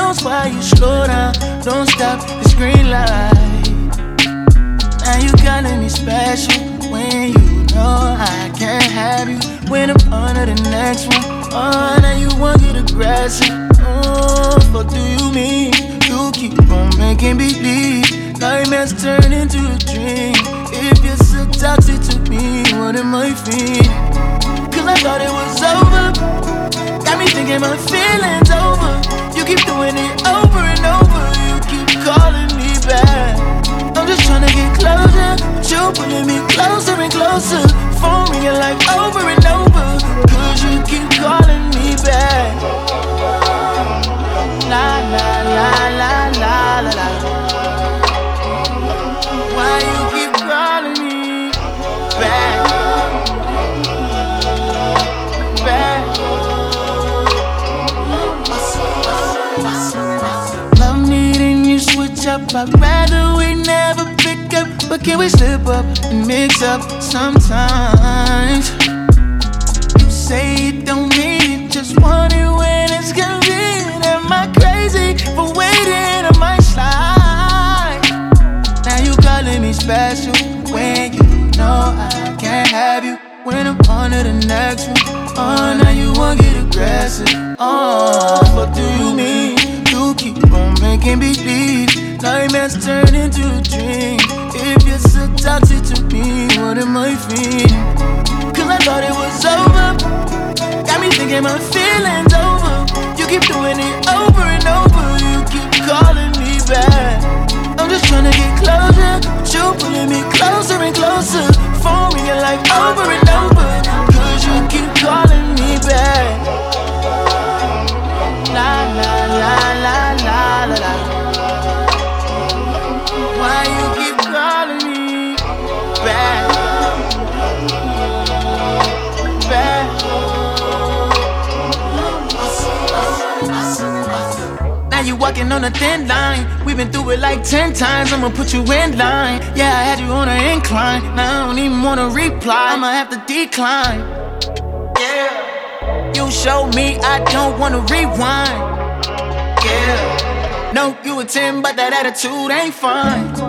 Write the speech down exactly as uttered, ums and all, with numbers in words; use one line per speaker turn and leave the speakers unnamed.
knows why you slow down. Don't stop, it's green light. Now you calling me special when you know I can't have you. When I'm under the next one, oh, now you want to get aggressive. Oh, what do you mean? You keep on making believe nightmares turn into a dream. If you're so toxic to me, what am I feeling? Cause I thought it was over. Got me thinking my feelings over. You keep doing it over and over. You keep calling me back. I'm just trying to get closer, but you pulling me closer and closer. Phone ringing like over and over. Cause you keep calling me back. La la la la la la la. Why you keep calling me back? Back. Love needing you switch up. I'd rather we never pick up, but can we slip up and mix up sometimes? You say it don't mean it, just want it when it's convenient. Am I crazy for waiting? I might slide. Now you calling me special when you know I can't have you. When I'm on to the next one, oh, now you won't get aggressive. Oh, what do you mean? You keep on making believe nightmares turn into a dream. If you're so toxic to me, what am I feeling? Cause I thought it was over. Got me thinking my feelings over. You keep doing it over and over. You keep calling me back. I'm just trying to get closer, but you pulling me closer and closer. Phone ringing like over and over. Cause you keep calling me back. La la la la la la la. Why you keep calling me back? Back. Now you walking on a thin line. We've been through it like ten times. I'ma put you in line. Yeah, I had you on an incline. Now I don't even wanna reply. I'ma have to decline. Yeah. You showed me I don't wanna rewind. Yeah. No, you a ten, but that attitude ain't fine.